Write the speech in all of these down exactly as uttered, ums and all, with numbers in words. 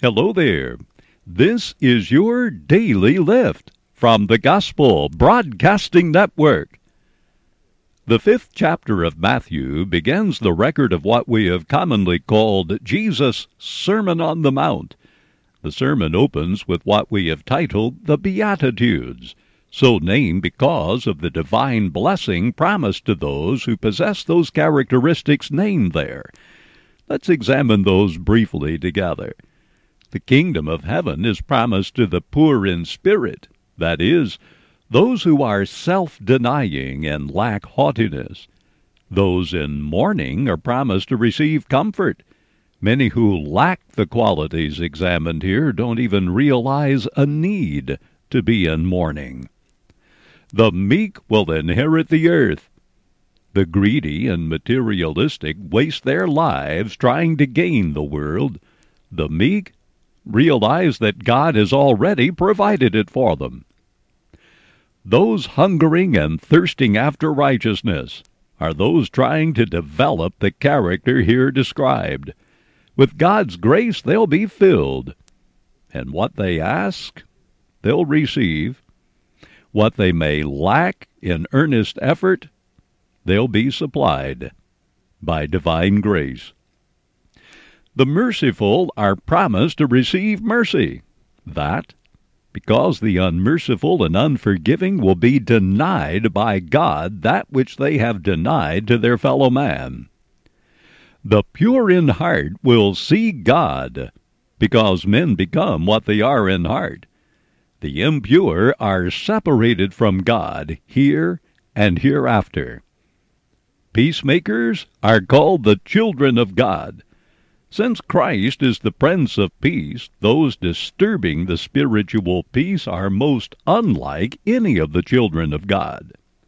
Hello there. This is your Daily Lift from the Gospel Broadcasting Network. The fifth chapter of Matthew begins the record of what we have commonly called Jesus' Sermon on the Mount. The sermon opens with what we have titled the Beatitudes, so named because of the divine blessing promised to those who possess those characteristics named there. Let's examine those briefly together. The kingdom of heaven is promised to the poor in spirit, that is, those who are self-denying and lack haughtiness. Those in mourning are promised to receive comfort. Many who lack the qualities examined here don't even realize a need to be in mourning. The meek will inherit the earth. The greedy and materialistic waste their lives trying to gain the world. The meek realize that God has already provided it for them. Those hungering and thirsting after righteousness are those trying to develop the character here described. With God's grace, they'll be filled, and what they ask, they'll receive. What they may lack in earnest effort, they'll be supplied by divine grace. The merciful are promised to receive mercy. That, because the unmerciful and unforgiving will be denied by God that which they have denied to their fellow man. The pure in heart will see God, because men become what they are in heart. The impure are separated from God here and hereafter. Peacemakers are called the children of God. Since Christ is the Prince of Peace, those disturbing the spiritual peace are most unlike any of the children of God.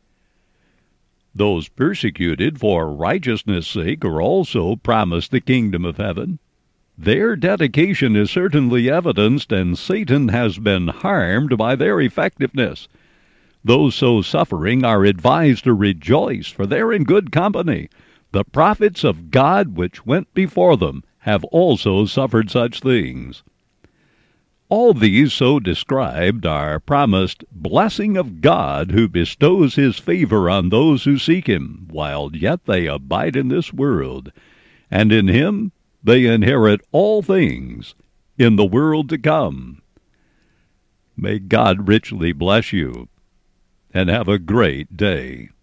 Those persecuted for righteousness' sake are also promised the kingdom of heaven. Their dedication is certainly evidenced, and Satan has been harmed by their effectiveness. Those so suffering are advised to rejoice, for they're in good company. The prophets of God which went before them have also suffered such things. All these so described are promised blessing of God, who bestows his favor on those who seek him, while yet they abide in this world, and in him they inherit all things in the world to come. May God richly bless you, and have a great day.